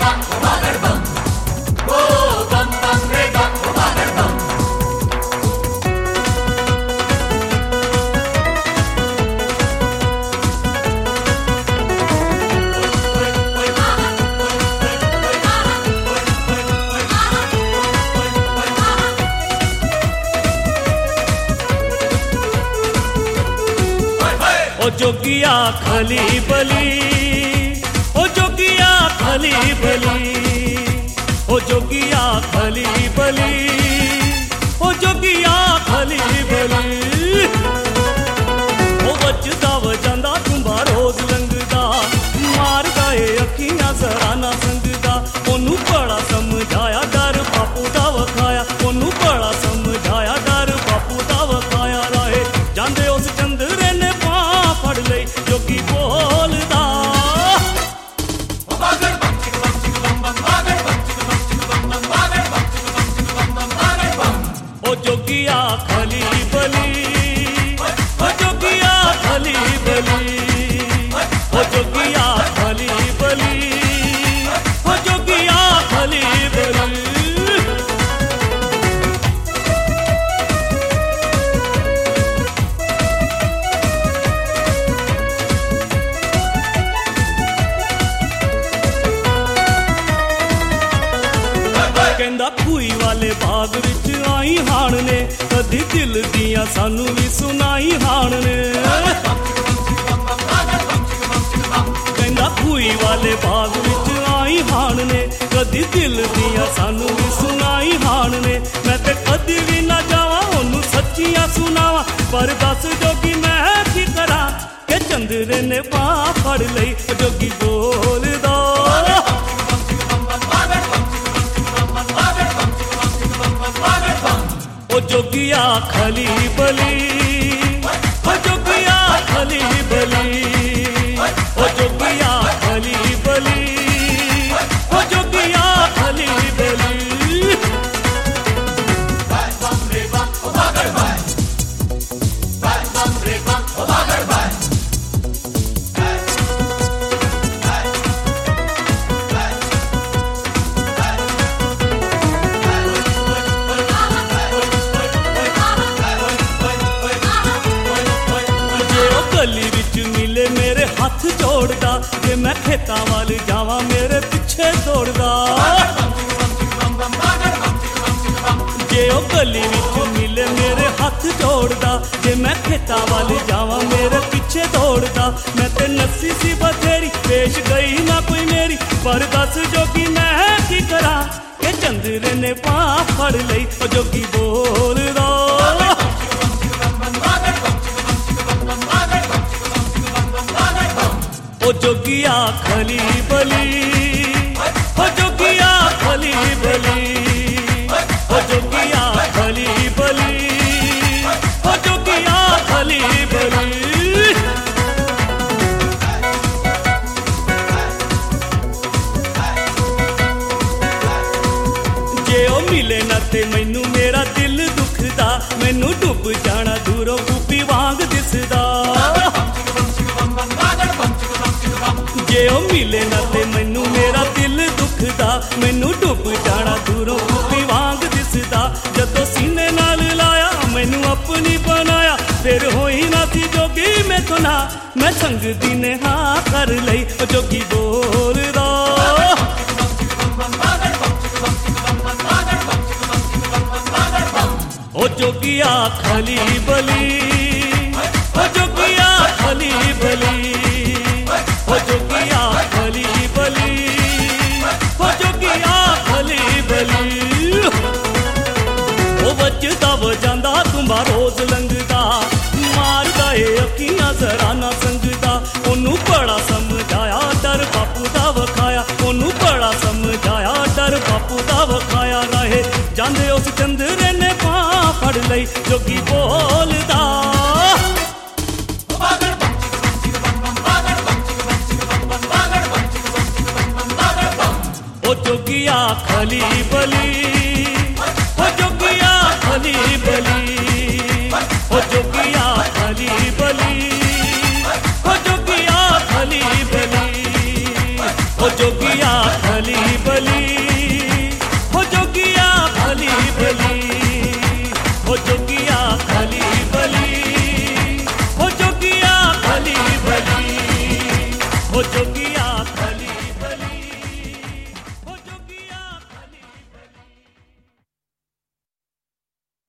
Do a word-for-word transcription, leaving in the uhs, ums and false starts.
ओ जोगिया खली बली, ओ जोगिया खली बली, ओ जोगिया खली बली, ओ जोगिया खली बली। ओ बचदा वजांदा तुम्बा रोज लंघदा, मारदा ए अखियां जरा ना संगदा। ओनू बड़ा समझाया डर बापू दा वखाया, ओनू बड़ा समझाया डर बापू दा वखाया। राहे जांदे उस चंदरे ने फड़ ले जोगी बोलदा, ओ जोगिया खली बली, ओ जोगिया खली बली, ओ जोगिया खली बली, ओ जोगिया खली बली। कहंदा खूही वाले बाग विच आई हाण ने, कदी दिल दियां सानू भी सुनाई हाण ने। कहंदा खूही वाले बाग विच आई हाण ने, कदी दिल दियां सानू भी सुनाई हाण ने। मैं ते कदी भी ना जावां ओनू सच्चियां सुनावां, पर दस जोगी मैं की करा के चंदरे ने बाह फड़ लई। जोगी बोलदा, ओ जोगिया खली बली, ओ जोगिया खली बली, ओ जोगिया खली बली, ओ जोगिया खली बली। गली विच मिले मेरे हाथ जोड़दा, जे मैं खेतां वाल जावां मेरे पिछे दौड़दा। जे ओ गली विच मिले मेरे हाथ जोड़दा, जे मैं खेतां वाल जावां मेरे पिछे दौड़दा। मैं ते नस्सी सी बथेरी पेश गई ना कोई मेरी, पर दस जोगी मैं की करा के चंदरे ने बाह फड़ लई। ओ जोगी बोलदा, ओ जोगिया खली बली, ओ जोगिया खली बली, ओ जोगिया खली बली, ओ जोगिया खली बली। जे ओ मिले ना ते मैनू मेरा दिल दुखदा, मैनू डुब जाना दूरों कूपी वांग दिसदा। जे ओ मिले ना ते मैनू मेरा दिल दुखदा, मैनू डुब जाना दूरों कूपी वांग दिसदा। जदों सीने नाल लाया मैनू अपनी बनाया, फिर होई ना सी जोगी मैं तो ना, मैं संग दी ने हाँ कर लई। ओ जोगी बोलदा, ओ जोगिया खली बली, ओ जोगिया खली बली, ओ जोगिया खली बली, ओ जोगिया खली बली। ओ बचदा वजांदा तुम्बा रोज लंघदा, मारदा ए अखियां जरा ना संगदा। ओनू बड़ा समझाया डर बापू दा वखाया, ओनू बड़ा समझाया डर बापू दा वखाया। राहे जांदे उस चंदरे ने बाह फड़ लई। जोगी बोलदा, ओ जोगिया खली बली, ओ जोगिया खली बली, ओ जोगिया खली बली, ओ जोगिया खली बली, ओ जोगिया खली ओ जोगिया